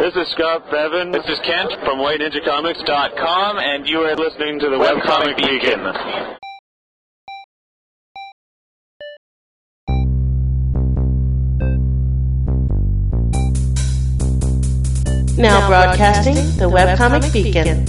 This is Scott Bevan. This is Kent from WhiteNinjaComics.com, and you are listening to the Webcomic Beacon. Now broadcasting the Webcomic Beacon.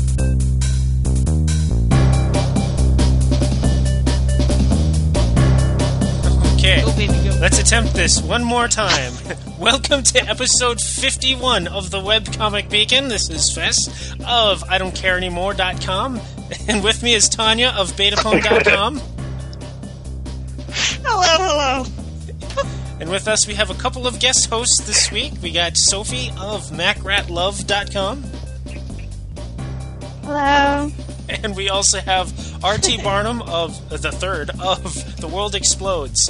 Okay, let's attempt this one more time. Welcome to episode 51 of the Webcomic Beacon. This is Fess of IDon'tCareAnymore.com, and with me is Tanya of Betapone.com. Hello. And with us we have a couple of guest hosts this week. We got Sophie of MacRatLove.com. Hello. And we also have R.T. Barnum of the third of The World Explodes.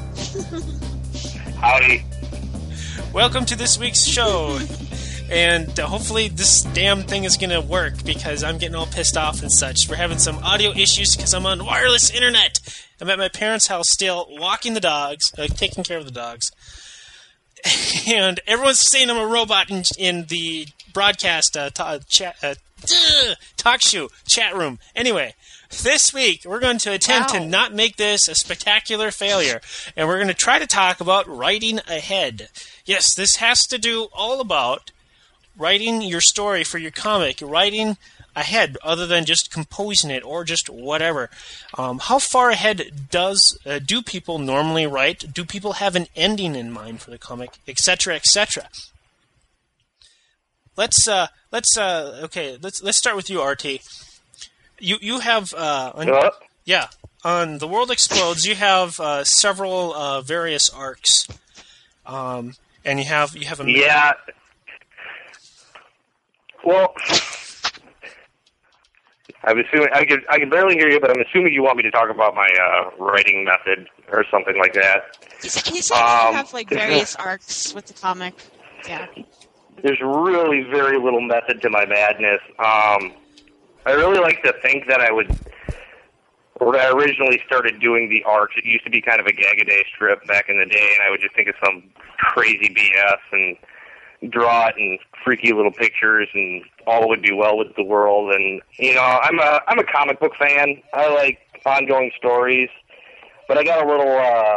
Howdy. Welcome to this week's show. And hopefully this damn thing is going to work because I'm getting all pissed off and such. We're having some audio issues because I'm on wireless internet. I'm at my parents' house still, walking the dogs, taking care of the dogs. And everyone's saying I'm a robot in the broadcast talk show chat room. Anyway, this week we're going to attempt to not make this a spectacular failure. And we're going to try to talk about writing ahead. Yes, this has to do all about writing your story for your comic, writing ahead other than just composing it or just whatever. How far ahead do people normally write? Do people have an ending in mind for the comic, etc., etc.? Let's start with you, RT. You have on The World Explodes. You have several various arcs, and you have a Well, I'm assuming I can barely hear you, but I'm assuming you want me to talk about my writing method or something like that. He said you have various arcs with the comic. Yeah. There's really very little method to my madness. I really like to think that when I originally started doing the arcs, it used to be kind of a gag-a-day strip back in the day, and I would just think of some crazy BS and draw it in freaky little pictures, and all would be well with the world. And I'm a comic book fan. I like ongoing stories, but I got a little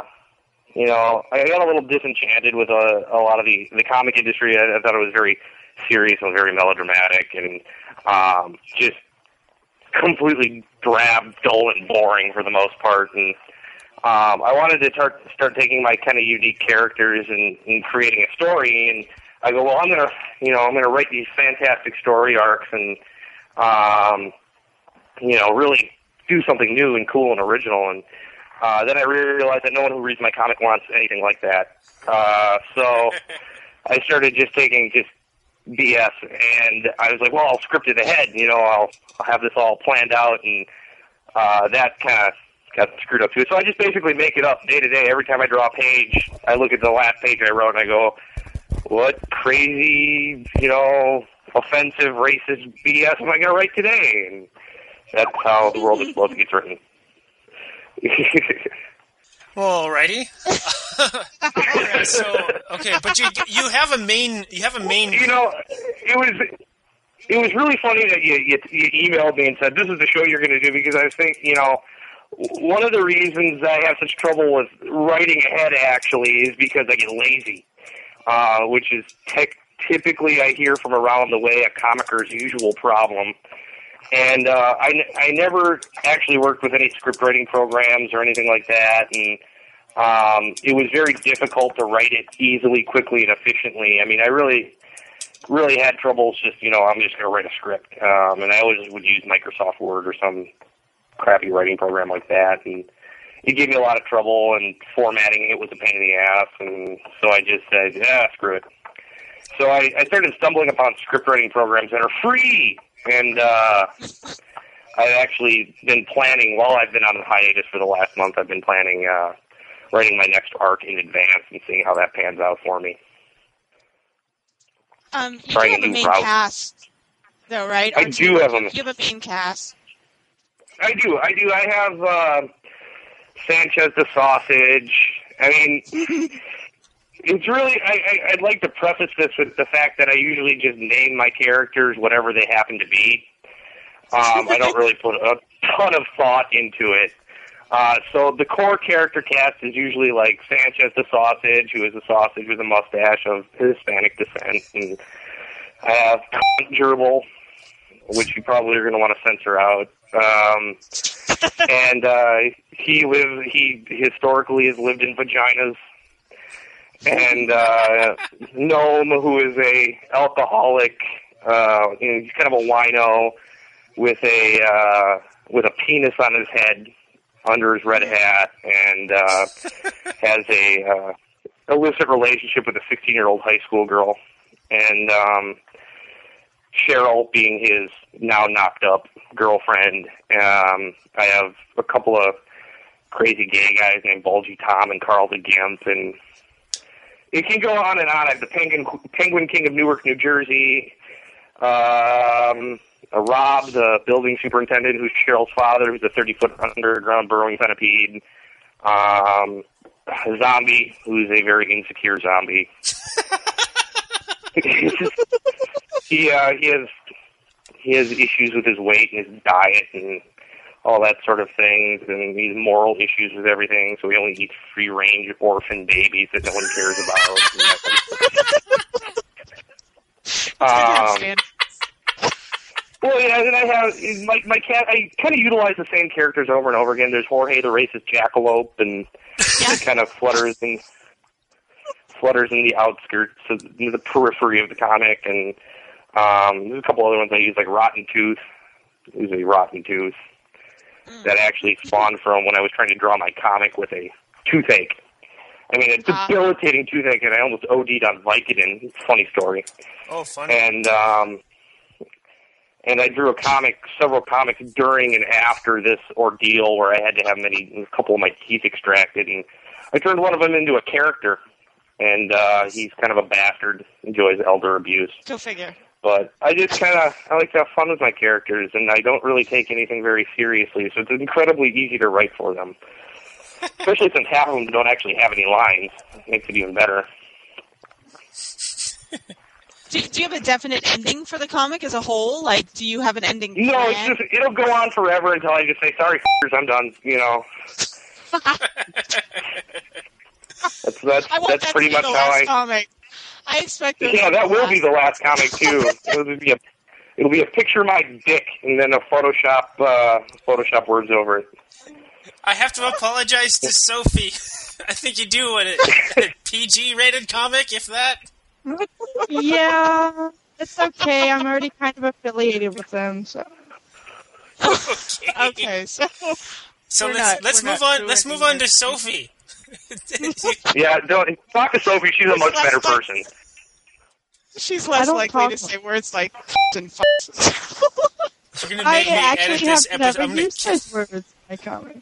disenchanted with a lot of the comic industry. I thought it was very serious and very melodramatic, and just completely drab, dull, and boring for the most part. And I wanted to start taking my kind of unique characters and creating a story. And I go, well, I'm gonna write these fantastic story arcs and really do something new and cool and original. And then I realized that no one who reads my comic wants anything like that. So I started just taking BS, and I was like, well, I'll script it ahead. I'll have this all planned out, and that kind of got screwed up too. So I just basically make it up day to day. Every time I draw a page, I look at the last page I wrote, and I go, what crazy, offensive, racist BS am I going to write today? And that's how The World Explodes gets written. Alrighty. Alright, so but you have a main. It was really funny that you emailed me and said this is the show you're going to do, because I think one of the reasons I have such trouble with writing ahead actually is because I get lazy, which is typically I hear from around the way a comicer's usual problem. And I never actually worked with any script writing programs or anything like that, and it was very difficult to write it easily, quickly, and efficiently. I mean, I really had troubles just, I'm just going to write a script. And I always would use Microsoft Word or some crappy writing program like that, and it gave me a lot of trouble, and formatting it was a pain in the ass, and so I just said, screw it. So I started stumbling upon script writing programs that are free. And I've actually been planning, while I've been on hiatus for the last month, I've been planning writing my next arc in advance and seeing how that pans out for me. You do have a main cast, though, right? I do have a main cast. I do. I have Sanchez the Sausage. I mean, It's really, I'd like to preface this with the fact that I usually just name my characters whatever they happen to be. I don't really put a ton of thought into it. So the core character cast is usually like Sanchez the Sausage, who is a sausage with a mustache of Hispanic descent. And I have Gerbil, which you probably are going to want to censor out. And he historically has lived in vaginas. And Gnome, who is a alcoholic, he's kind of a wino with a penis on his head under his red hat, and has a illicit relationship with a 16-year-old high school girl, and Cheryl being his now knocked up girlfriend. I have a couple of crazy gay guys named Bulgy Tom and Carl the Gimp, and it can go on and on. I have the Penguin King of Newark, New Jersey, Rob, the building superintendent, who's Cheryl's father, who's a 30-foot underground burrowing centipede, Zombie, who's a very insecure zombie. He has issues with his weight and his diet and all that sort of thing, and he's moral issues with everything, so he only eats free-range orphan babies that no one cares about. Well, yeah, and I have my cat. I kind of utilize the same characters over and over again. There's Jorge, the racist jackalope, and he kind of flutters in the outskirts, of the periphery of the comic. And there's a couple other ones I use, like Rotten Tooth, who's a rotten tooth that actually spawned from when I was trying to draw my comic with a toothache. I mean, a debilitating toothache, and I almost OD'd on Vicodin. Funny story. Oh, funny. And I drew several comics during and after this ordeal where I had to have a couple of my teeth extracted, and I turned one of them into a character, and he's kind of a bastard, enjoys elder abuse. Go figure. But I just I like to have fun with my characters, and I don't really take anything very seriously, so it's incredibly easy to write for them. Especially since half of them don't actually have any lines. It makes it even better. Do you have a definite ending for the comic as a whole? Like, do you have an ending plan? No, it's just, it'll go on forever until I just say, sorry, I'm done, you know. That's pretty much how comic. I expect that will be the last comic too. It'll be a picture of my dick and then a Photoshop words over it. I have to apologize to Sophie. I think you do a PG-rated comic, if that. Yeah, it's okay. I'm already kind of affiliated with them, so. Okay. So let's move on. Let's move on to Sophie. Yeah, don't talk to Sophie. She's a much better person. She's less likely to say words like and f***. You're gonna make me edit this episode. I'm gonna use words in my comic.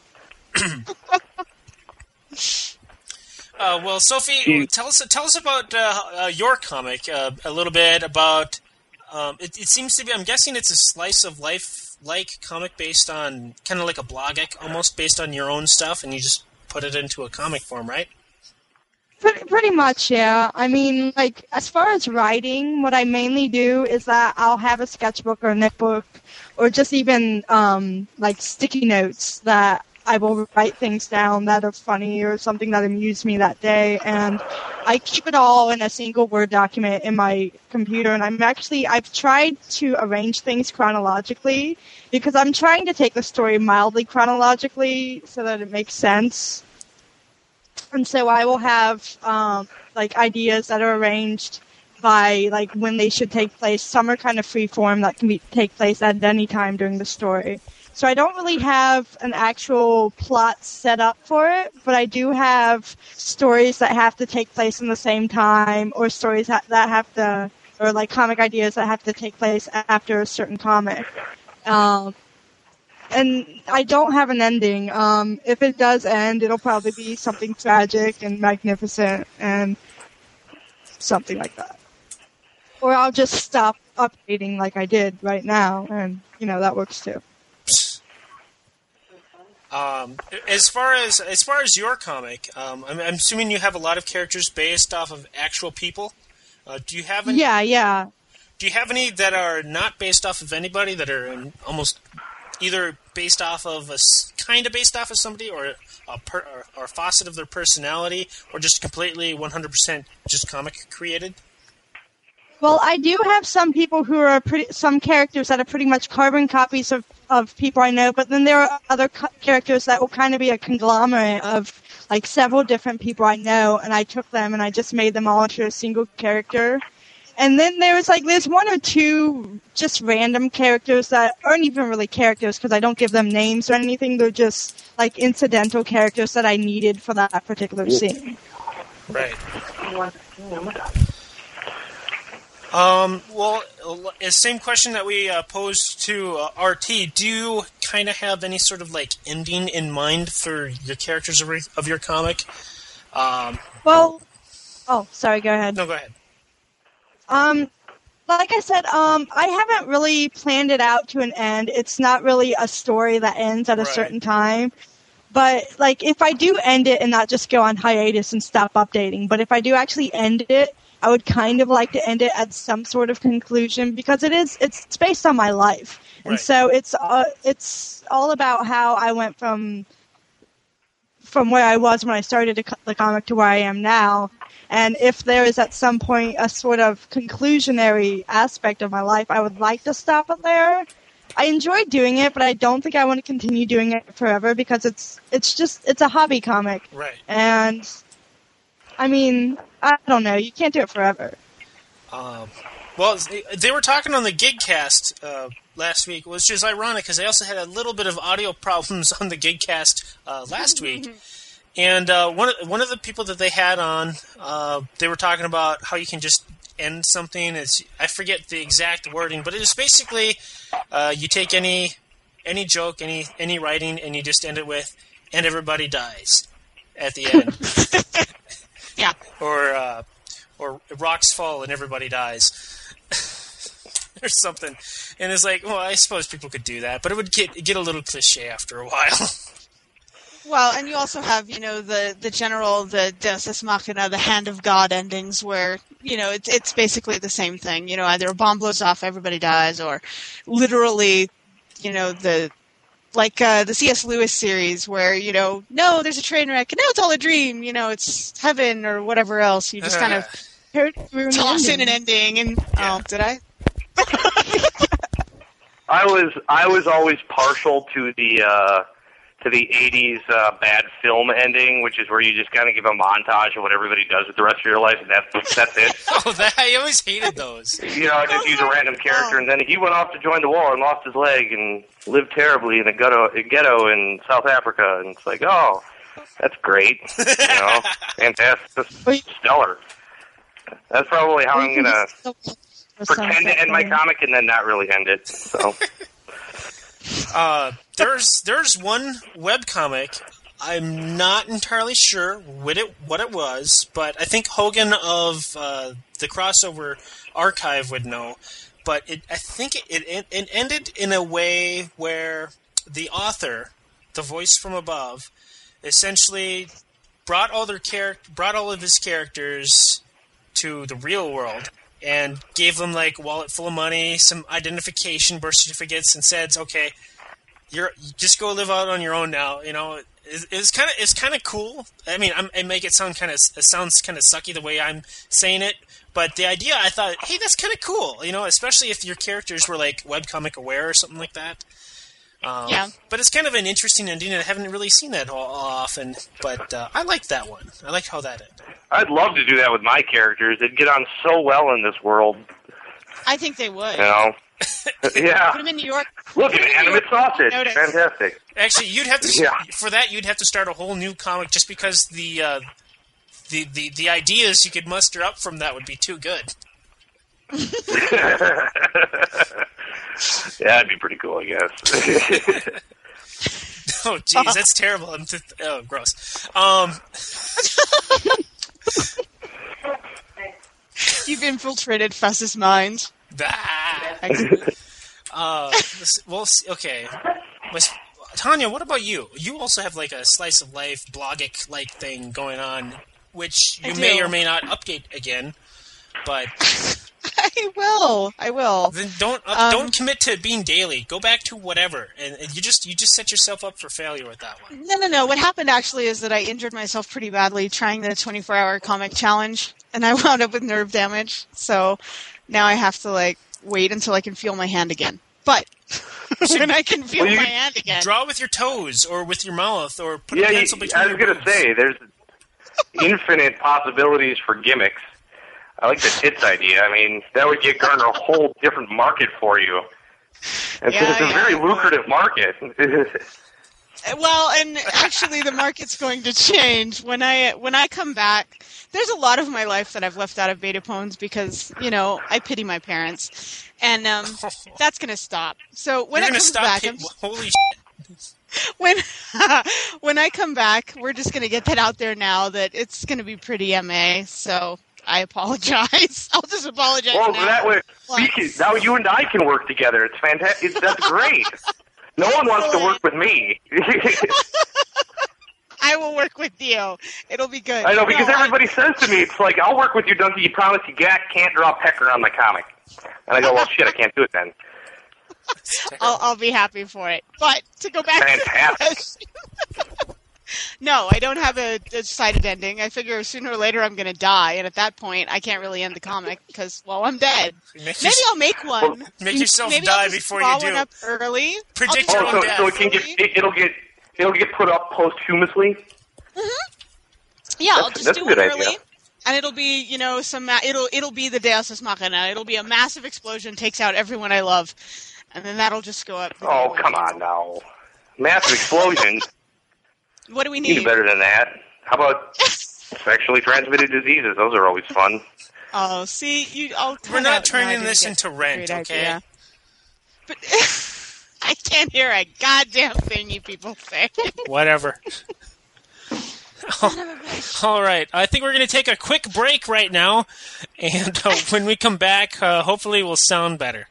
Well, Sophie, tell us about your comic a little bit about. It seems to be. I'm guessing it's a slice of life like comic based on kind of like a blogic, almost based on your own stuff, and you just put it into a comic form, right? Pretty much, yeah. I mean, like, as far as writing, what I mainly do is that I'll have a sketchbook or a notebook or just even, like, sticky notes that I will write things down that are funny or something that amused me that day, and I keep it all in a single Word document in my computer, and I've tried to arrange things chronologically because I'm trying to take the story mildly chronologically so that it makes sense. And so I will have, like, ideas that are arranged by, like, when they should take place. Some are kind of free form that can take place at any time during the story. So I don't really have an actual plot set up for it, but I do have stories that have to take place in the same time, or stories that have to, or like comic ideas that have to take place after a certain comic. And I don't have an ending. If it does end, it'll probably be something tragic and magnificent and something like that. Or I'll just stop updating like I did right now, and, that works too. As far as your comic, I'm assuming you have a lot of characters based off of actual people. Do you have any? Yeah. Do you have any that are not based off of anybody, that are almost either based off of kind of based off of somebody, or a facet of their personality, or just completely 100% just comic created? Well, I do have some people who are some characters that are pretty much carbon copies of people I know, but then there are other characters that will kind of be a conglomerate of like several different people I know, and I took them and I just made them all into a single character. And then there's one or two just random characters that aren't even really characters because I don't give them names or anything. They're just like incidental characters that I needed for that particular scene. Right. Well, same question that we posed to RT. Do you kind of have any sort of like ending in mind for your characters of your comic? Well, oh, sorry. Go ahead. No, go ahead. Like I said, I haven't really planned it out to an end. It's not really a story that ends at a certain time. But, like, if I do end it and not just go on hiatus and stop updating, but if I do actually end it, I would kind of like to end it at some sort of conclusion because it's based on my life. Right. And so it's all about how I went from where I was when I started the comic to where I am now. And if there is at some point a sort of conclusionary aspect of my life, I would like to stop it there. I enjoy doing it, but I don't think I want to continue doing it forever because it's a hobby comic. Right. And I mean, I don't know, you can't do it forever. Well, they were talking on the Gigcast last week, which is ironic because they also had a little bit of audio problems on the Gigcast last week. And one of the people that they had on, they were talking about how you can just end something. I forget the exact wording, but it is basically you take any joke, any writing, and you just end it with, and everybody dies at the end. Yeah. Or rocks fall and everybody dies. Or something. And it's like, well, I suppose people could do that, but it would get a little cliche after a while. Well, and you also have, the general, the Deus Ex Machina, the Hand of God endings where, it's basically the same thing. Either a bomb blows off, everybody dies, or literally, the C.S. Lewis series where, no, there's a train wreck, and now it's all a dream, it's heaven or whatever else. You just kind of toss in an ending, and, did I? I was always partial to the 80s bad film ending, which is where you just kind of give a montage of what everybody does with the rest of your life, and that's it. I always hated those. Just use a random character, and then he went off to join the war and lost his leg and lived terribly in a ghetto in South Africa, and it's like, oh, that's great. Fantastic. Stellar. That's probably how I'm going to pretend to end my comic and then not really end it, so... There's one webcomic. I'm not entirely sure what it was, but I think Hogan of the Crossover Archive would know. But I think it ended in a way where the author, the voice from above, essentially brought all of his characters to the real world and gave them like a wallet full of money, some identification birth certificates, and said, "Okay, you just go live out on your own now." It's kind of cool. I mean, I make it sounds kind of sucky the way I'm saying it, but the idea, I thought, hey, that's kind of cool. Especially if your characters were like webcomic aware or something like that. Yeah. But it's kind of an interesting ending, and I haven't really seen that all often. But I liked that one. I liked how that ended. I'd love to do that with my characters. They'd get on so well in this world. I think they would. Yeah. Put them in New York. Look, an animate sausage. Fantastic. Actually, you'd have to for that. You'd have to start a whole new comic just because the ideas you could muster up from that would be too good. Yeah, that'd be pretty cool, I guess. Oh, jeez, that's terrible. Gross. You've infiltrated Fuss's mind. Well, okay. Tanya, what about you? You also have like a slice of life blogic-like thing going on, which you may or may not update again. But I will. then don't commit to being daily. Go back to whatever, and you just set yourself up for failure with that one. No. What happened actually is that I injured myself pretty badly trying the 24-hour comic challenge, and I wound up with nerve damage. So now I have to wait until I can feel my hand again. But when I can feel my hand again, draw with your toes or with your mouth, or put a pencil between. I was going to say there's infinite possibilities for gimmicks. I like the tits idea. I mean, that would garner a whole different market for you. And it's a very lucrative market. Well, and actually the market's going to change. When I come back, there's a lot of my life that I've left out of Beta Pwns because, I pity my parents. And that's going to stop. So when I come back... Holy shit. When I come back, we're just going to get that out there now that it's going to be pretty MA, so... I apologize. I'll just apologize now. That way, now you and I can work together. It's fantastic. That's great. No one wants to work with me. I will work with you. It'll be good. I know, because everybody says to me, it's like, I'll work with you, Duncan. You promise you can't draw Pecker on my comic. And I go, well, shit, I can't do it then. I'll be happy for it. But to go back fantastic. No, I don't have a decided ending. I figure sooner or later I'm going to die, and at that point I can't really end the comic because, I'm dead. Maybe I'll make one. Well, make yourself die before you do. One up early. Predict your own death. So it'll get put up posthumously. Mm-hmm. Yeah, I'll just do it early, idea. And it'll be it'll be the Deus Ex Machina. It'll be a massive explosion, takes out everyone I love, and then that'll just go up. Oh, come on now, massive explosions. What do we need? You do better than that. How about sexually transmitted diseases? Those are always fun. Oh, see, we're not turning this into Rent, okay? Idea. But I can't hear a goddamn thing you people say. Whatever. All right. I think we're going to take a quick break right now, and when we come back, hopefully we'll sound better.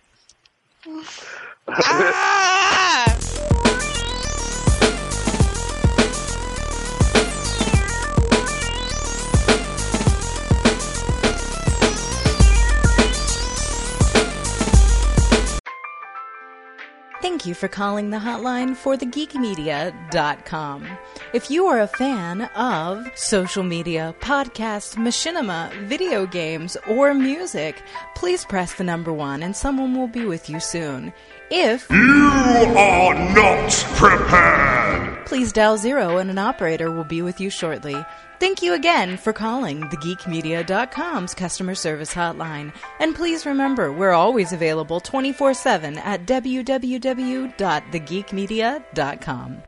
Ah! Thank you for calling the hotline for thegeekmedia.com. If you are a fan of social media, podcasts, machinima, video games, or music, please press the number 1 and someone will be with you soon. If you are not prepared, please dial 0 and an operator will be with you shortly. Thank you again for calling thegeekmedia.com's customer service hotline. And please remember, we're always available 24/7 at www.thegeekmedia.com.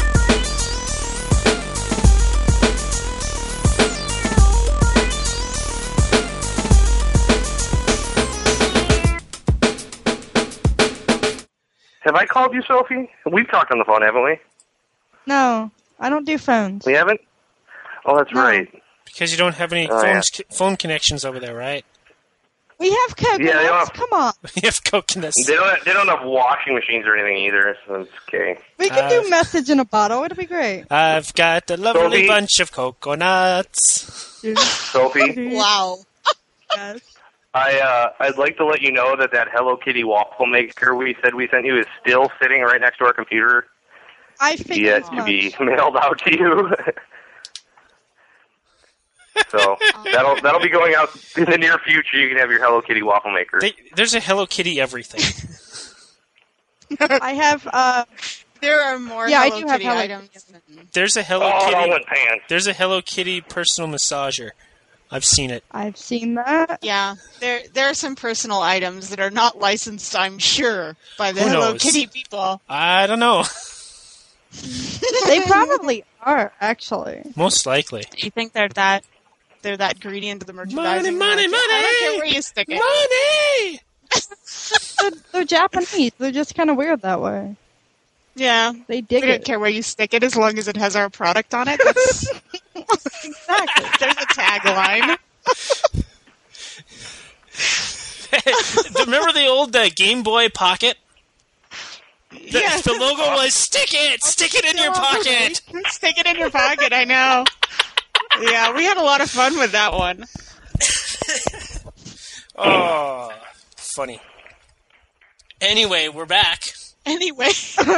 Have I called you, Sophie? We've talked on the phone, haven't we? No, I don't do phones. We haven't? Oh, that's right. Because you don't have any phone connections over there, right? We have coconuts. Yeah, come on. We have coconuts. They don't have washing machines or anything either, so it's okay. We can do message in a bottle. It'll be great. I've got a lovely bunch of coconuts. Sophie? Wow. Yes. I'd like to let you know that Hello Kitty waffle maker we said we sent you is still sitting right next to our computer. I think yet to be mailed out to you. So that'll be going out in the near future. You can have your Hello Kitty waffle maker. There's a Hello Kitty everything. I have. There are more. Yeah, Hello I do Kitty have items. There's a Hello Kitty. Pants. There's a Hello Kitty personal massager. I've seen it. I've seen that. Yeah, there are some personal items that are not licensed, I'm sure, by the Who Hello knows? Kitty people. I don't know. They probably are, actually. Most likely. Do you think they're that greedy into the merchandising? Money! I don't care where you stick it. Money! They're Japanese. They're just kind of weird that way. Yeah, They dig we don't it. care where you stick it as long as it has our product on it. That's Exactly. there's a tagline. Remember the old Game Boy Pocket? The logo was stick it in your pocket. Stick it in your pocket. I know. Yeah, we had a lot of fun with that one. Oh, funny. Anyway, we're back. Anyway.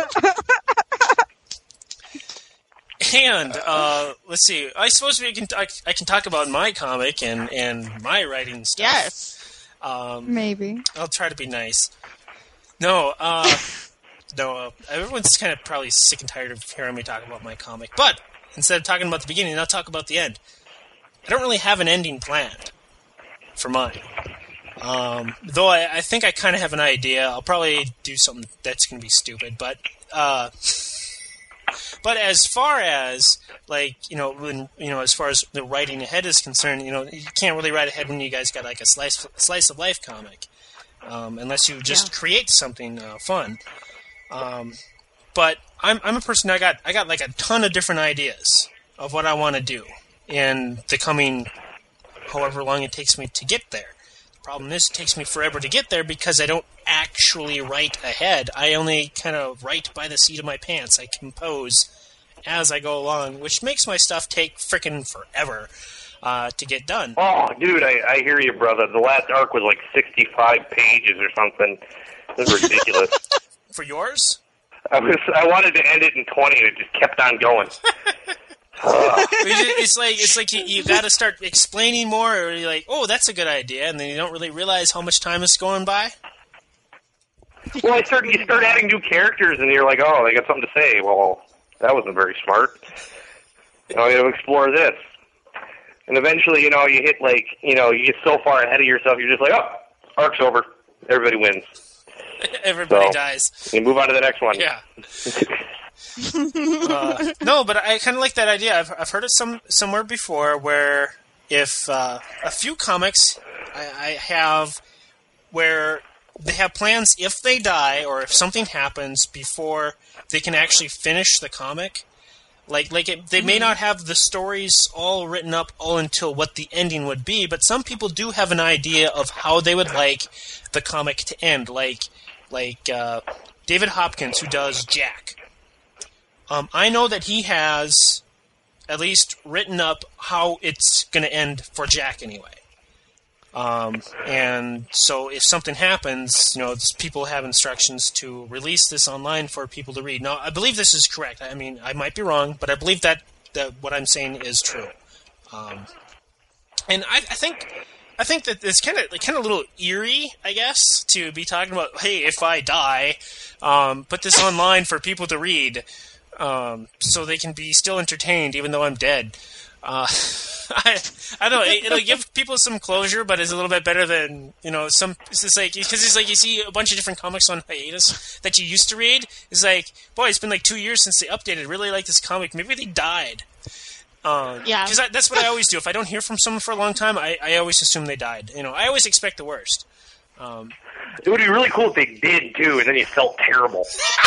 And let's see. I suppose I can talk about my comic and my writing stuff. Yes. Maybe. I'll try to be nice. No. Everyone's kind of probably sick and tired of hearing me talk about my comic. But instead of talking about the beginning, I'll talk about the end. I don't really have an ending planned for mine. Though I think I kind of have an idea. I'll probably do something that's going to be stupid, but as far as as far as the writing ahead is concerned, you can't really write ahead when you guys got like a slice of life comic, unless you just create something fun. But I'm a person. I got like a ton of different ideas of what I want to do in the coming however long it takes me to get there. Problem is, it takes me forever to get there because I don't actually write ahead. I only kind of write by the seat of my pants. I compose as I go along, which makes my stuff take frickin' forever to get done. Oh, dude, I hear you, brother. The last arc was like 65 pages or something. This is ridiculous. For yours? I wanted to end it in 20, and it just kept on going. It's like you got to start explaining more, or you're like, oh, that's a good idea, and then you don't really realize how much time is going by. Well, you start adding new characters, and you're like, oh, they got something to say. Well, that wasn't very smart. You got to explore this, and eventually, you hit you get so far ahead of yourself, you're just like, oh, arc's over, everybody wins. Everybody dies. You move on to the next one. Yeah. No, but I kind of like that idea. I've heard it somewhere before where if a few comics I have where they have plans if they die or if something happens before they can actually finish the comic. They may not have the stories all written up until what the ending would be, but some people do have an idea of how they would like the comic to end. Like David Hopkins, who does Jack. I know that he has at least written up how it's going to end for Jack anyway. And so if something happens, people have instructions to release this online for people to read. Now, I believe this is correct. I mean, I might be wrong, but I believe that what I'm saying is true. And I think that it's kind of a little eerie, I guess, to be talking about, hey, if I die, put this online for people to read. So they can be still entertained even though I'm dead. I don't know. It'll give people some closure, but it's a little bit better than some. It's just because it's like you see a bunch of different comics on hiatus that you used to read. It's like, boy, it's been like 2 years since they updated. Really like this comic. Maybe they died. Yeah, because that's what I always do. If I don't hear from someone for a long time, I always assume they died. I always expect the worst. It would be really cool if they did too, and then you felt terrible.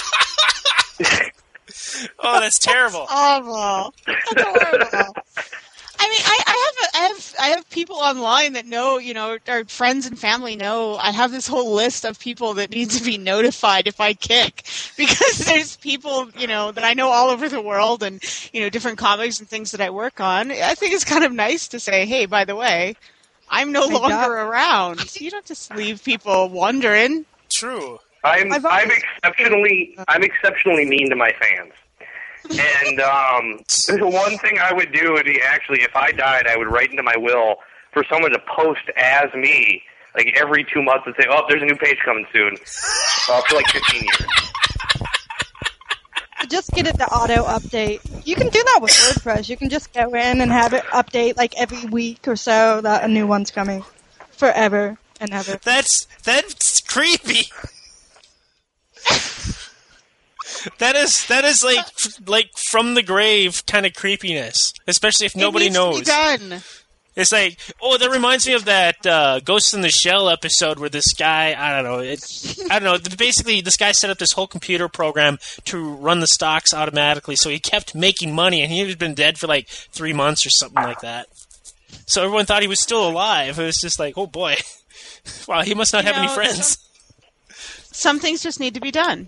Oh, that's terrible. Awful. That's horrible. I mean, I have people online that know, our friends and family know. I have this whole list of people that need to be notified if I kick, because there's people, that I know all over the world, and different comics and things that I work on. I think it's kind of nice to say, hey, by the way, I'm no longer around. So you don't just leave people wondering. True. I'm exceptionally mean to my fans. And the one thing I would do would be actually, if I died, I would write into my will for someone to post as me, like every 2 months, and say, "Oh, there's a new page coming soon," for like 15 years. Just get it to auto update. You can do that with WordPress. You can just go in and have it update like every week or so that a new one's coming, forever and ever. That's creepy. That is like from the grave kind of creepiness, especially if nobody knows. To be done. It's like, oh, that reminds me of that Ghost in the Shell episode where this guy, I don't know. Basically, this guy set up this whole computer program to run the stocks automatically, so he kept making money, and he had been dead for like 3 months or something like that. So everyone thought he was still alive. It was just like, oh boy, wow, he must not have any friends. Some things just need to be done.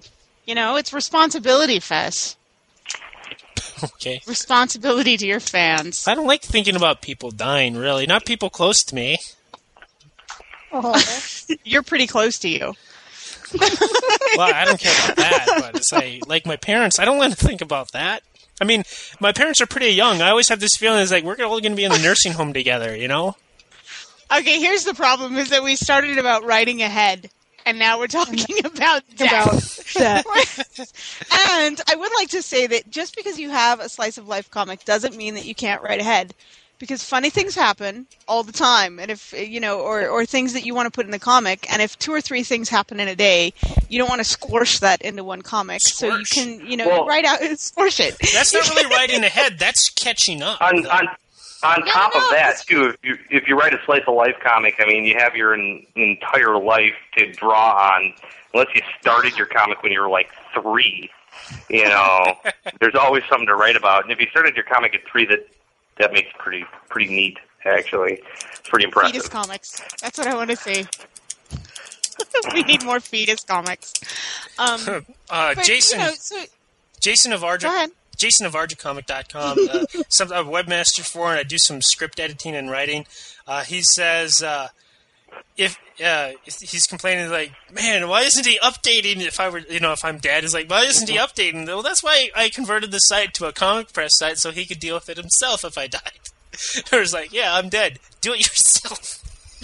You know, it's responsibility, Fess. Okay. Responsibility to your fans. I don't like thinking about people dying, really. Not people close to me. Oh. You're pretty close to you. Well, I don't care about that, but it's like my parents, I don't want to think about that. I mean, my parents are pretty young. I always have this feeling it's like we're all going to be in the nursing home together, you know? Okay, here's the problem, is that we started about writing ahead, and now we're talking about death. And I would like to say that just because you have a slice of life comic doesn't mean that you can't write ahead. Because funny things happen all the time, and if you know, or things that you want to put in the comic, and if 2 or 3 things happen in a day, you don't want to squash that into one comic. So you can, write out and squash it. That's not really writing ahead. That's catching up. On top of that, too, if you write a slice of life comic, I mean, you have your entire life to draw on. Unless you started your comic when you were like 3, you know, there's always something to write about. And if you started your comic at 3, that makes it pretty neat, actually. It's pretty impressive. Fetus comics. That's what I want to see. We need more fetus comics. Jason, Jason of Arja. Jason of ArjaComic.com, a webmaster for, and I do some script editing and writing. He says if he's complaining like, man, why isn't he updating? If I'm dead, he's like, why isn't he updating? Well, that's why I converted the site to a comic press site so he could deal with it himself if I died. Or it's like, yeah, I'm dead. Do it yourself.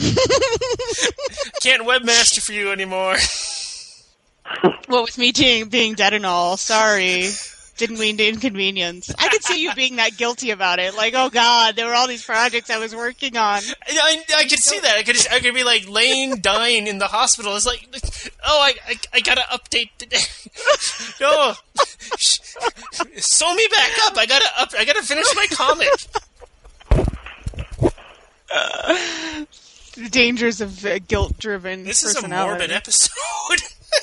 Can't webmaster for you anymore. Well, with me being dead and all, sorry. Didn't mean to inconvenience. I could see you being that guilty about it. Like, oh God, there were all these projects I was working on. I could see that. I could be like dying in the hospital. It's like, oh, I gotta update today. No, sew me back up. I gotta finish my comic. The dangers of guilt-driven. This is a morbid episode.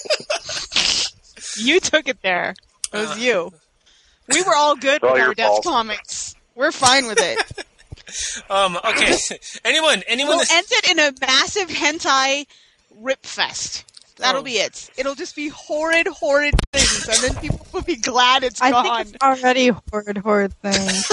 You took it there. It was you. We were all good with our death comics. We're fine with it. Okay. Anyone? We'll end it in a massive hentai rip fest. That'll be it. It'll just be horrid things, and then people will be glad it's gone. I think it's already horrid things.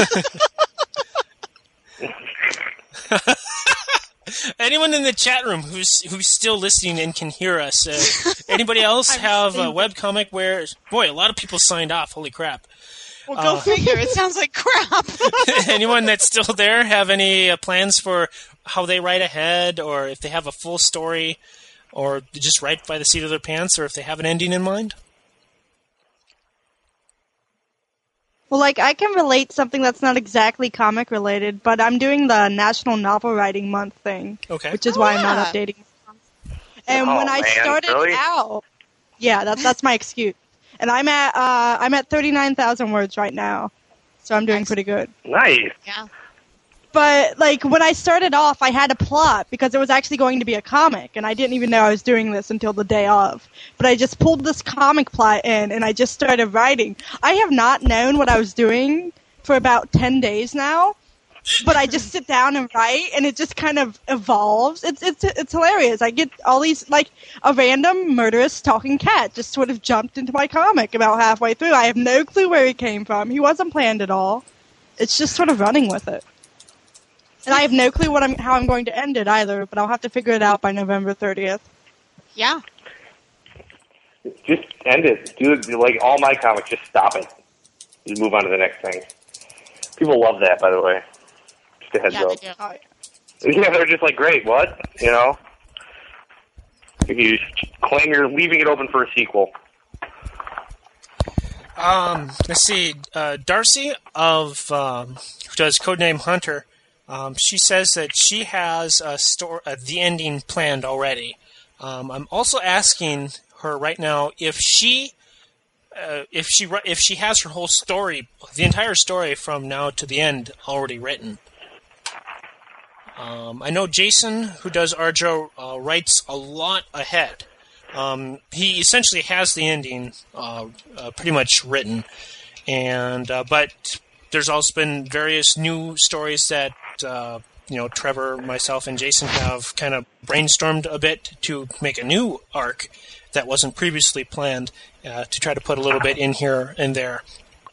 Anyone in the chat room who's still listening and can hear us? Anybody else have a webcomic where... Boy, a lot of people signed off. Holy crap. Well, go figure. It sounds like crap. Anyone that's still there have any plans for how they write ahead, or if they have a full story, or just write by the seat of their pants, or if they have an ending in mind? Well, I can relate something that's not exactly comic related, but I'm doing the National Novel Writing Month thing, which is why I'm not updating. And when I started out, that's my excuse. And I'm at 39,000 words right now, so I'm doing pretty good. Nice. Yeah. But when I started off, I had a plot because it was actually going to be a comic, and I didn't even know I was doing this until the day of. But I just pulled this comic plot in, and I just started writing. I have not known what I was doing for about 10 days now, but I just sit down and write, and it just kind of evolves. It's hilarious. I get all these, a random murderous talking cat just sort of jumped into my comic about halfway through. I have no clue where he came from. He wasn't planned at all. It's just sort of running with it. And I have no clue how I'm going to end it either, but I'll have to figure it out by November 30th. Yeah. Just end it. Do it like all my comics. Just stop it. Just move on to the next thing. People love that, by the way. Just a heads up. They do. Yeah, they're just like, great, what? You know? You claim you're leaving it open for a sequel. Let's see. Darcy who does Codename Hunter, she says that she has the ending planned already. I'm also asking her right now if she has her whole story, the entire story from now to the end already written. I know Jason, who does Arjo, writes a lot ahead. He essentially has the ending pretty much written, and but there's also been various new stories that Trevor, myself, and Jason have kind of brainstormed a bit to make a new arc that wasn't previously planned, to try to put a little bit in here and there.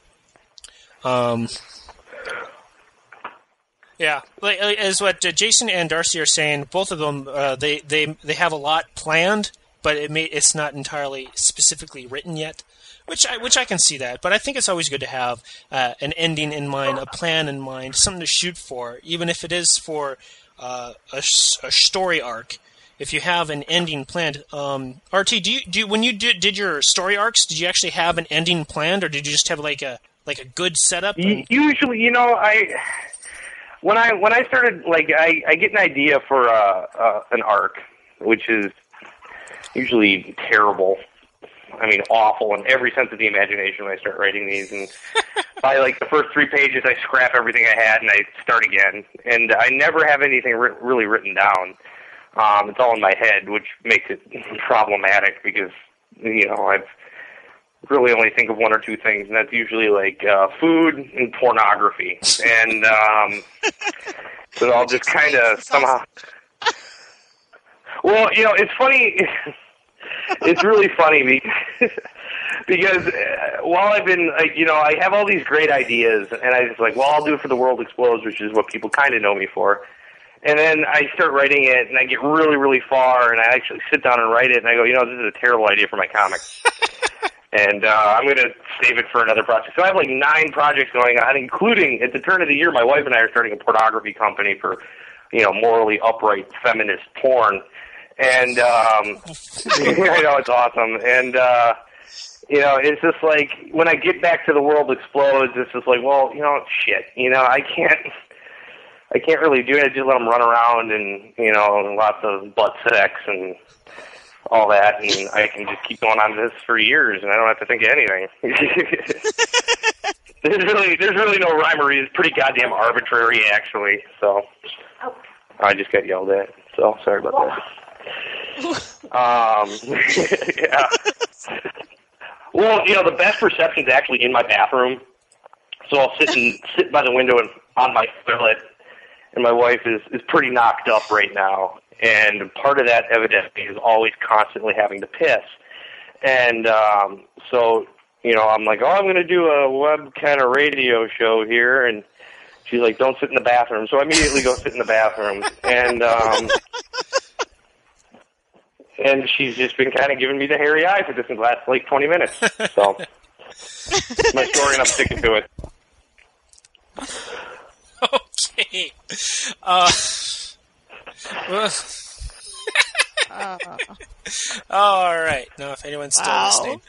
Yeah, as what Jason and Darcy are saying, both of them they have a lot planned, but it's not entirely specifically written yet, which I can see that. But I think it's always good to have an ending in mind, a plan in mind, something to shoot for, even if it is for a story arc. If you have an ending planned, RT, when you did your story arcs, did you actually have an ending planned, or did you just have like a good setup? Usually, when I started, I get an idea for an arc, which is usually terrible. I mean, awful in every sense of the imagination when I start writing these. And by the first 3 pages, I scrap everything I had and I start again. And I never have anything really written down. It's all in my head, which makes it problematic because, I've really only think of 1 or 2 things, and that's usually food and pornography. And so I'll just kind of somehow... Well, it's funny... It's really funny because while I've been, I have all these great ideas, and I just I'll do it for The World Explodes, which is what people kind of know me for. And then I start writing it, and I get really, really far, and I actually sit down and write it, and I go, this is a terrible idea for my comic. And I'm going to save it for another project. So I have 9 projects going on, including, at the turn of the year, my wife and I are starting a pornography company for, morally upright feminist porn. And, I know, it's awesome. And, it's just when I get back to The World Explodes, it's just shit. I can't really do it. I just let them run around and, lots of butt sex and all that. And I can just keep going on this for years and I don't have to think of anything. There's really no rhymery. It's pretty goddamn arbitrary, actually. So I just got yelled at. So sorry about that. Yeah. Well, the best reception's actually in my bathroom. So I'll sit by the window and on my toilet, and my wife is pretty knocked up right now. And part of that, evidently, is always constantly having to piss. And so, I'm like, I'm going to do a web kind of radio show here. And she's like, don't sit in the bathroom. So I immediately go sit in the bathroom. And she's just been kind of giving me the hairy eye for this last 20 minutes. So my story, and I'm sticking to it. Okay. All right. Now, if anyone's still listening.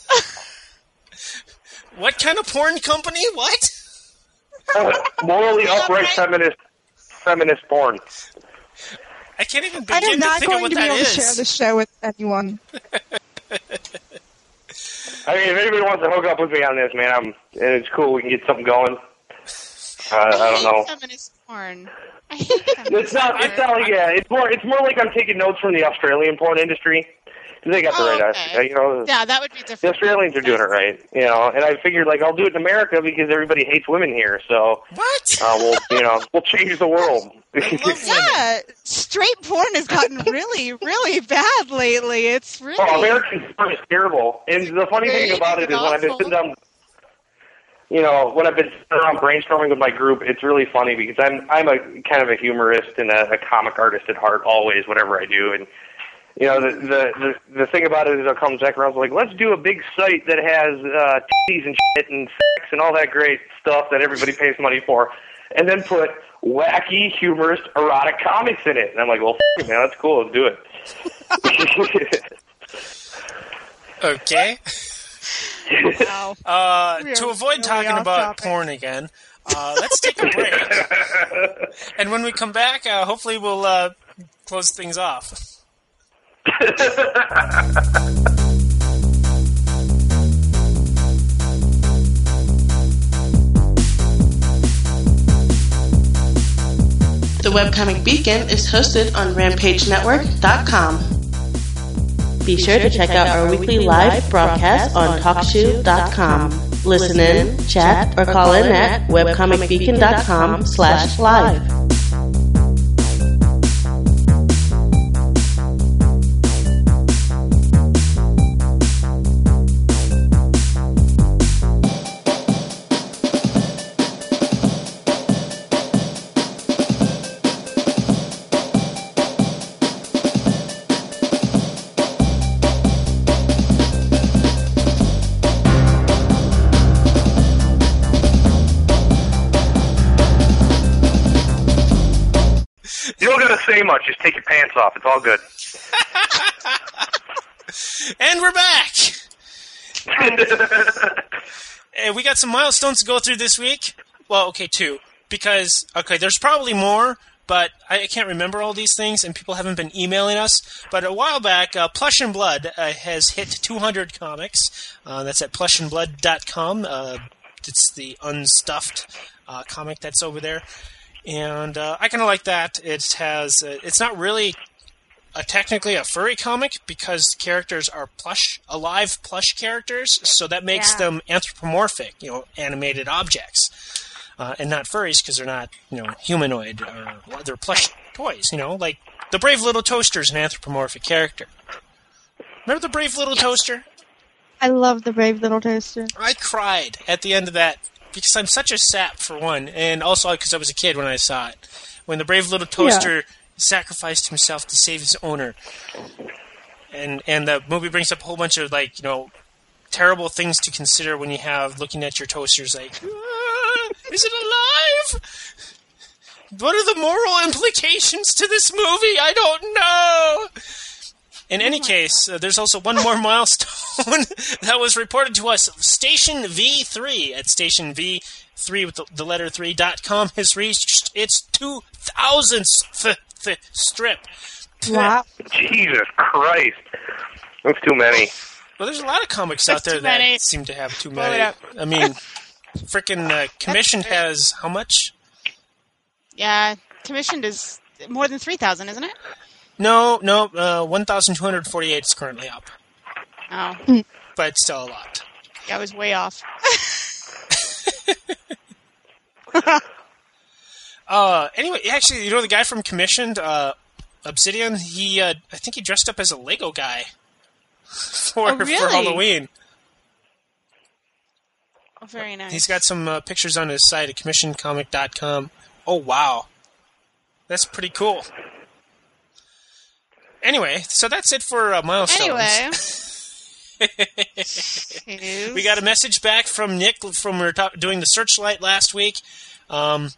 What kind of porn company? What? Morally upright feminist porn. I can't even begin to think of what that is. I'm not going to be able to share the show with anyone. I mean, if anybody wants to hook up with me on this, man, and it's cool. We can get something going. I don't know. Feminist porn. It's not It's more like I'm taking notes from the Australian porn industry. They got the right, yeah, that would be different. The Australians are doing it right, and I figured I'll do it in America because everybody hates women here. So what? We'll change the world. Yeah, straight porn has gotten really, really bad lately. It's really American porn is terrible. And the funny thing about it is when I've been sitting down, when I've been sitting around brainstorming with my group, it's really funny because I'm a kind of a humorist and a comic artist at heart always, whatever I do, and. The thing about it is I'll come back around let's do a big site that has titties and shit and sex and all that great stuff that everybody pays money for, and then put wacky, humorous, erotic comics in it. And I'm like, well, f*** it, man, that's cool, let's do it. Okay. Wow. To avoid talking about porn again, let's take a break. And when we come back, hopefully we'll close things off. The Webcomic Beacon is hosted on RampageNetwork.com. Be sure to check out our weekly live broadcast on TalkShoe.com. Listen in, chat, or call in at webcomicbeacon.com/live. very much. Just take your pants off. It's all good. And we're back. And we got some milestones to go through this week. Well, okay, 2. Because, there's probably more, but I can't remember all these things, and people haven't been emailing us. But a while back, Plush and Blood has hit 200 comics. That's at plushandblood.com. It's the unstuffed comic that's over there. And I kind of like that. It has. It's not really technically a furry comic because characters are plush, alive plush characters, so that makes them anthropomorphic, animated objects, and not furries because they're not, humanoid or they're plush toys. Like the Brave Little Toaster is an anthropomorphic character. Remember the Brave Little Toaster? I love the Brave Little Toaster. I cried at the end of that because I'm such a sap for one, and also because I was a kid when I saw it. When the Brave Little Toaster sacrificed himself to save his owner, and the movie brings up a whole bunch of terrible things to consider when you have looking at your toasters like, is it alive? What are the moral implications to this movie? I don't know. In any case, there's also one more milestone that was reported to us. Station V3 at Station V3 with the letter 3.com has reached its 2,000th strip. Wow. Jesus Christ. That's too many. Well, there's a lot of comics out there that seem to have too many. I mean, frickin' Commissioned has how much? Yeah, Commissioned is more than 3,000, isn't it? No, 1,248 is currently up. Oh. But it's still a lot. Yeah, I was way off. Anyway, actually, the guy from Commissioned, Obsidian, I think he dressed up as a Lego guy for Halloween. Oh, very nice. He's got some pictures on his site at commissionedcomic.com. Oh, wow. That's pretty cool. Anyway, so that's it for milestones. Anyway. We got a message back from Nick from doing the Searchlight last week. I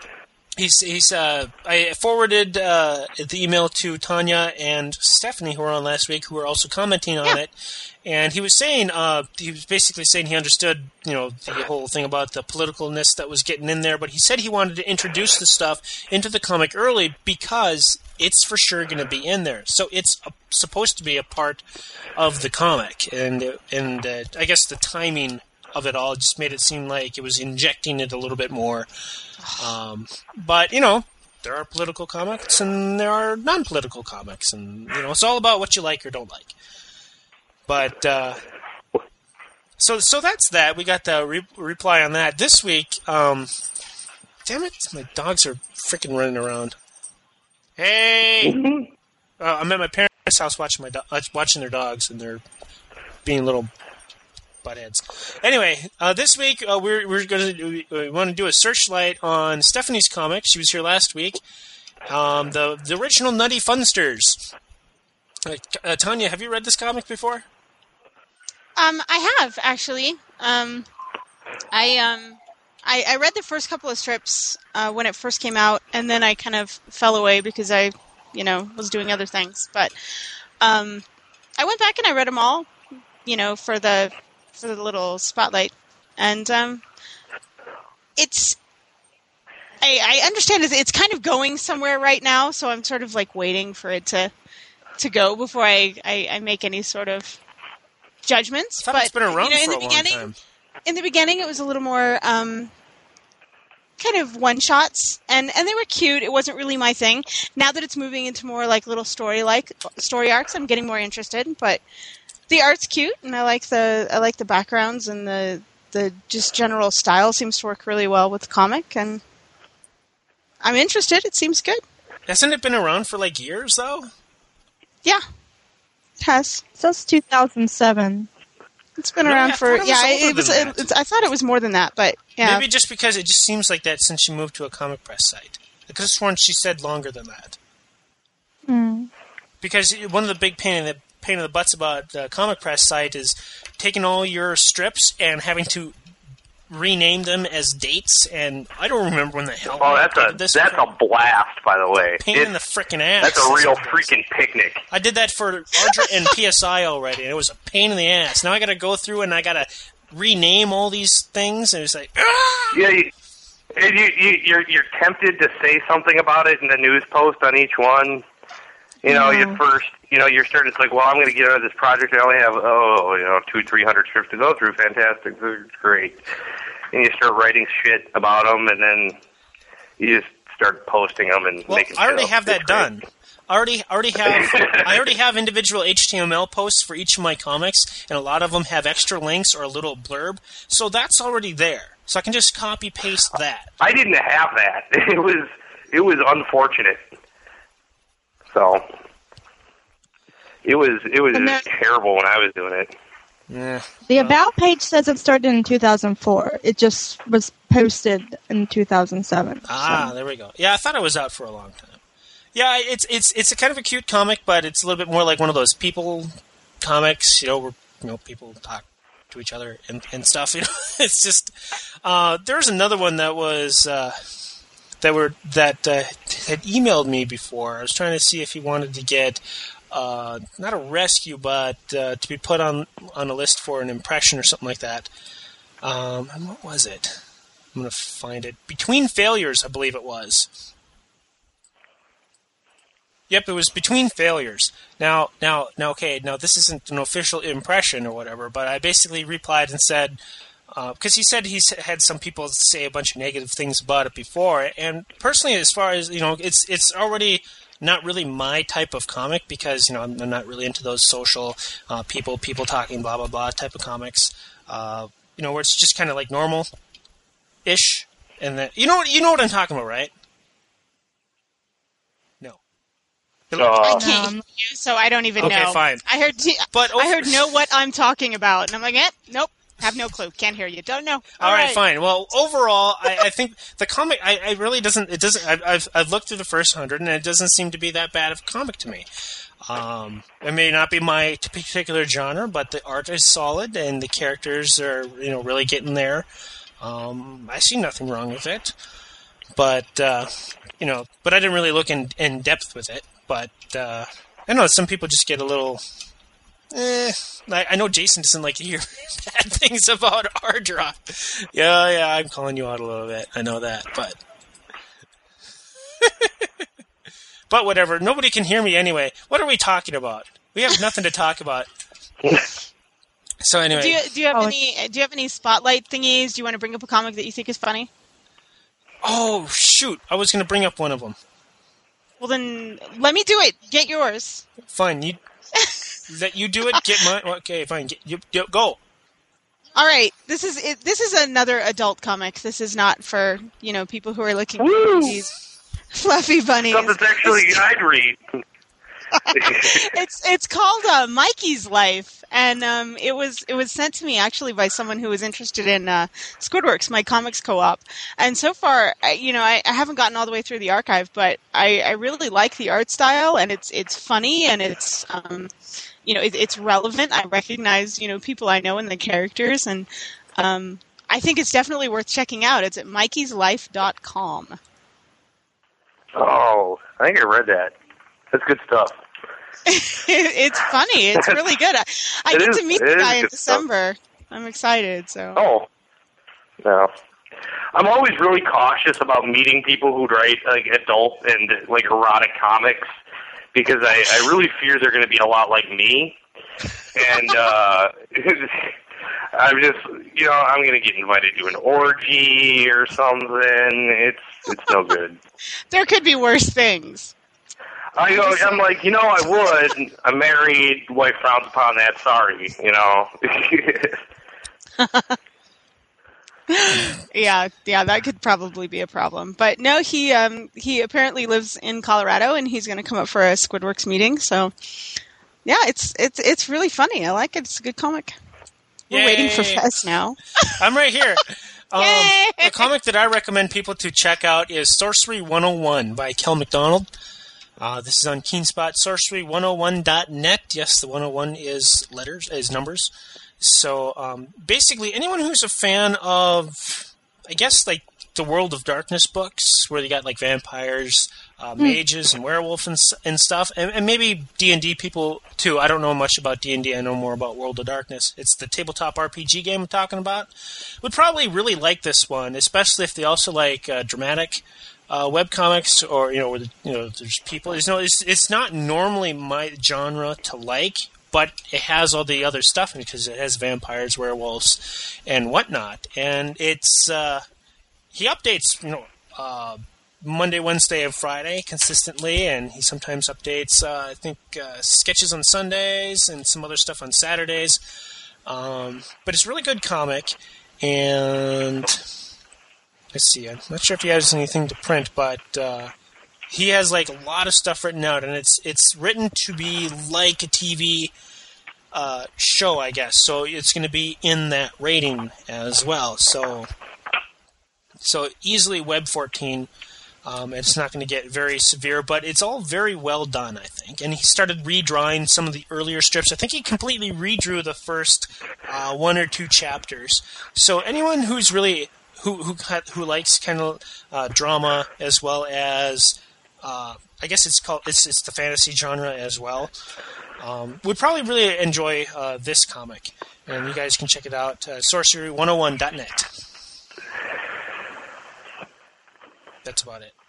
forwarded the email to Tanya and Stephanie, who were on last week, who were also commenting on it. And he was saying, he was basically saying he understood, the whole thing about the politicalness that was getting in there. But he said he wanted to introduce the stuff into the comic early because it's for sure going to be in there. So it's supposed to be a part of the comic. And I guess the timing of it all just made it seem like it was injecting it a little bit more. But, there are political comics and there are non-political comics. And, it's all about what you like or don't like. But, so that's that. We got the reply on that. This week, damn it, my dogs are freaking running around. Hey! I'm at my parents' house watching their dogs, and they're being little buttheads. Anyway, this week we want to do a searchlight on Stephanie's comic. She was here last week. The original Nutty Funsters. Tanya, have you read this comic before? I have actually. I read the first couple of strips when it first came out, and then I kind of fell away because I, was doing other things. But I went back and I read them all, for the little spotlight, and it's. I understand it's kind of going somewhere right now, so I'm sort of waiting for it to go before I make any sort of judgments. I thought it's been around for a long time. In the beginning, it was a little more kind of one-shots, and they were cute. It wasn't really my thing. Now that it's moving into more little story arcs, I'm getting more interested. But the art's cute, and I like the backgrounds, and the just general style seems to work really well with the comic, and I'm interested. It seems good. Hasn't it been around for years though? Yeah, it has. Since 2007. It's been around for I thought it was more than that, but yeah. Maybe just because it just seems like that since she moved to a comic press site. I could have sworn she said longer than that. Mm. Because one of the big pain in the butts about the comic press site is taking all your strips and having to rename them as dates, and I don't remember when the hell. Oh, that's a blast, by the way. Pain in the frickin' ass. That's a real freaking picnic. I did that for Ardra and PSI already, and it was a pain in the ass. Now I got to go through and I got to rename all these things, and it's like, yeah. You're tempted to say something about it in the news post on each one. You know, at first, you're starting to like, well, I'm going to get out of this project. I only have, 200-300 strips to go through. Fantastic. It's great. And you start writing shit about them, and then you just start posting them and making I already shit have up. that done. I already have individual HTML posts for each of my comics, and a lot of them have extra links or a little blurb. So that's already there. So I can just copy paste that. I didn't have that. It was unfortunate. So it was terrible when I was doing it. Yeah. The About page says it started in 2004. It just was posted in 2007. There we go. Yeah, I thought it was out for a long time. Yeah, it's a kind of a cute comic, but it's a little bit more like one of those people comics, where people talk to each other and stuff. It's just there's another one that was that had emailed me before. I was trying to see if he wanted to get not a rescue, but to be put on a list for an impression or something like that. And what was it? I'm going to find it. Between Failures, I believe it was. Yep, it was Between Failures. Now, this isn't an official impression or whatever, but I basically replied and said, because he said he's had some people say a bunch of negative things about it before, and personally, as far as, it's already not really my type of comic, because, I'm not really into those social people talking blah, blah, blah type of comics, where it's just kind of like normal-ish, and then, you know what I'm talking about, right? I can't hear you, so I don't even know. Okay, fine. I heard know what I'm talking about, and I'm like, nope, have no clue, can't hear you, don't know. All right, fine. Well, overall, I think the comic, I really doesn't. It doesn't. I've looked through the first 100, and it doesn't seem to be that bad of a comic to me. It may not be my particular genre, but the art is solid, and the characters are, really getting there. I see nothing wrong with it, but but I didn't really look in depth with it. But I know some people just get a little. I know Jason doesn't like to hear bad things about Ardra. Yeah, I'm calling you out a little bit. I know that, but but whatever. Nobody can hear me anyway. What are we talking about? We have nothing to talk about. So anyway, do you have any spotlight thingies? Do you want to bring up a comic that you think is funny? Oh shoot! I was going to bring up one of them. Well, then let me do it. Get yours. Fine. Let you do it. Get mine. Okay, fine. Go. All right. This is another adult comic. This is not for people who are looking for these fluffy bunnies. Something that's actually I'd read. It's called Mikey's Life, and it was sent to me actually by someone who was interested in Squidworks, my comics co-op. And so far, I haven't gotten all the way through the archive, but I really like the art style, and it's funny, and it's it's relevant. I recognize people I know in the characters, and I think it's definitely worth checking out. It's at mikeyslife.com. Oh, I think I read that. That's good stuff. It's funny. It's really good. I get to meet the guy in December. I'm excited. So. Oh. No. I'm always really cautious about meeting people who write like adult and like erotic comics, because I really fear they're going to be a lot like me. And I'm just, I'm going to get invited to an orgy or something. It's no good. There could be worse things. I'm like, I would. I'm married. Wife frowns upon that. Sorry, Yeah, that could probably be a problem. But no, he apparently lives in Colorado, and he's going to come up for a Squidworks meeting. So, yeah, it's really funny. I like it. It's a good comic. We're waiting for Fez now. I'm right here. The comic that I recommend people to check out is Sorcery 101 by Kel McDonald. This is on Keenspot Sorcery101.net. Yes, the 101 is numbers. So basically, anyone who's a fan of, I guess, like the World of Darkness books, where they got like vampires, mages, and werewolves and stuff, and maybe D&D people too. I don't know much about D&D. I know more about World of Darkness. It's the tabletop RPG game I'm talking about. Would probably really like this one, especially if they also like dramatic webcomics, or where there's people. It's not normally my genre to like, but it has all the other stuff in it because it has vampires, werewolves, and whatnot. And it's he updates Monday, Wednesday, and Friday consistently, and he sometimes updates I think sketches on Sundays and some other stuff on Saturdays. But it's a really good comic, and let's see, I'm not sure if he has anything to print, but he has like a lot of stuff written out, and it's written to be like a TV show, I guess. So it's going to be in that rating as well. So easily Web 14. It's not going to get very severe, but it's all very well done, I think. And he started redrawing some of the earlier strips. I think he completely redrew the first 1 or 2 chapters. So anyone who's really who likes kind of drama, as well as I guess it's the fantasy genre as well, would probably really enjoy this comic. And you guys can check it out, sorcery101.net. That's about it.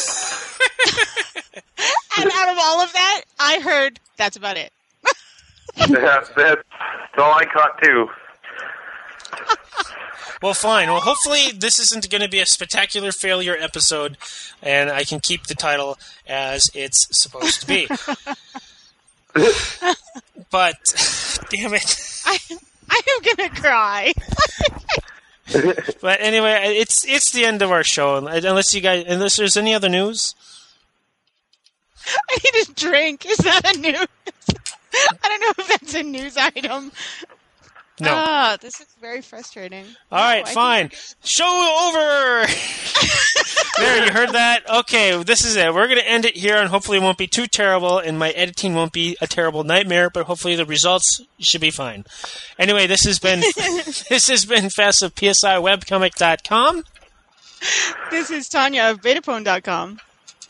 And out of all of that, I heard that's about it. That's all I caught too. Well, fine. Well, hopefully this isn't going to be a spectacular failure episode, and I can keep the title as it's supposed to be. But, damn it. I am going to cry. But anyway, it's the end of our show. Unless there's any other news. I need a drink. Is that a news? I don't know if that's a news item. No. This is very frustrating. All right, fine. Show over! There, you heard that? Okay, this is it. We're going to end it here, and hopefully it won't be too terrible, and my editing won't be a terrible nightmare, but hopefully the results should be fine. Anyway, this has been Fess of PSIWebcomic.com. This is Tanya of Betapone.com.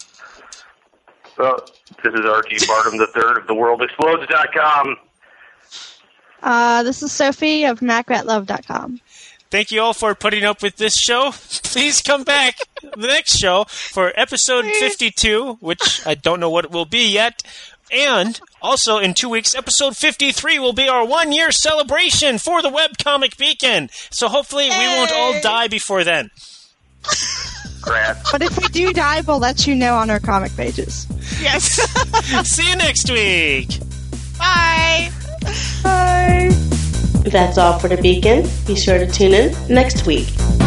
This is R.T. Barnum III of TheWorldExplodes.com. This is Sophie of MacRatLove.com. Thank you all for putting up with this show. Please come back the next show for episode 52, which I don't know what it will be yet. And also in 2 weeks, episode 53 will be our 1-year celebration for the Webcomic Beacon. So hopefully we won't all die before then. But if we do die, we'll let you know on our comic pages. Yes. See you next week. Bye. Bye. That's all for the Beacon. Be sure to tune in next week.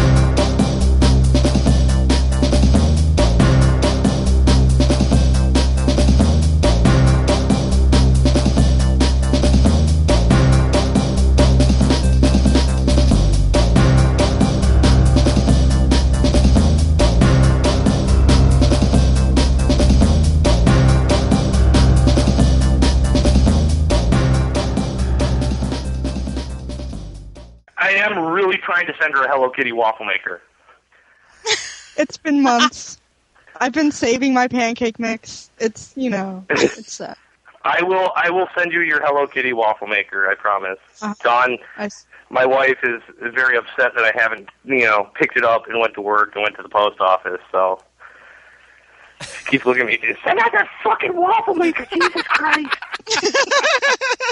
I'm really trying to send her a Hello Kitty waffle maker. It's been months. I've been saving my pancake mix. It's, it's I will send you your Hello Kitty waffle maker, I promise. Dawn, my wife is very upset that I haven't, picked it up and went to work and went to the post office, so she keeps looking at me and says, send out that fucking waffle maker, Jesus Christ.